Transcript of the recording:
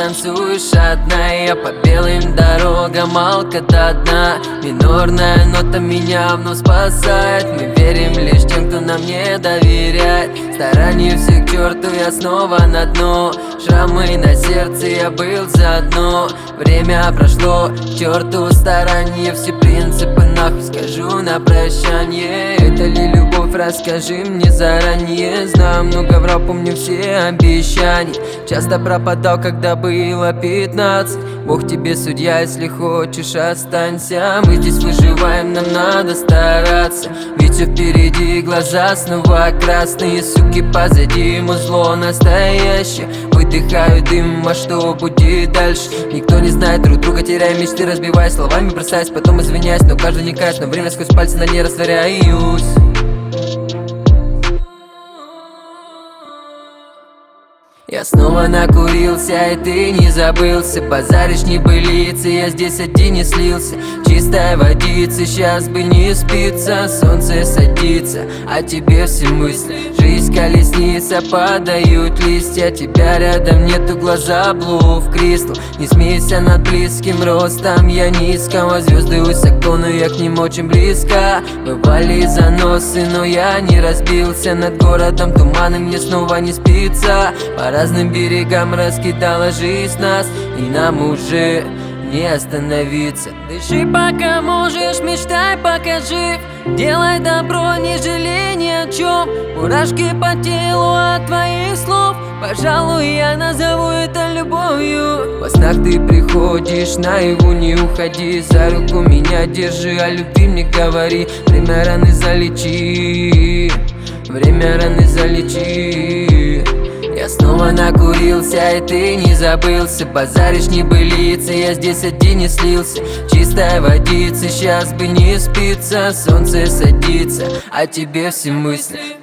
танцуешь одна. Я по белым дорогам, алка до дна. Минорная нота меня вновь спасает. Мы верим лишь тем, кто нам не доверяет. Старание всех к черту, я снова на дно. Шрамы на сердце, я был заодно. Время прошло, к черту старание. Все принципы нахуй скажу на прощание. Это ли любовь, расскажи мне заранее. Знаю, много врал, помню все обещания. Часто пропадал, когда было 15. Бог тебе судья, если хочешь, останься. Мы здесь выживаем, нам надо стараться. Ведь все впереди, глаза снова красные. Суки позади, музло настоящее. Выдыхаю дым, а что будет дальше? Никто не знает друг друга, теряя мечты, разбиваясь словами, бросаясь, потом извиняюсь. Но каждый не каюсь, но время сквозь пальцы на ней растворяюсь. Я снова накурился, и ты не забылся. Базаришь небылицы, я здесь один не слился. Чистая водица, сейчас бы не спится. Солнце садится, а тебе все мысли. Жизнь колесница, падают листья. Тебя рядом нету, глаза блу в кристалл. Не смейся над близким ростом, я низкого. Звезды высоко, но я к ним очень близко. Бывали заносы, но я не разбился. Над городом туманы, мне снова не спится. По разным берегам раскидала жизнь нас, и нам уже не остановиться. Дыши пока можешь, мечтай пока жив. Делай добро, не жалей ни о чем. Мурашки по телу от твоих слов. Пожалуй, я назову это любовью. Во снах ты приходишь, наяву не уходи. За руку меня держи, о любви мне говори. Время раны залечи, время раны залечи. Я снова накурился, и ты не забылся. Базаришь небылицы, я здесь один не слился. Чистая водица, сейчас бы не спится. Солнце садится, а тебе все мысли.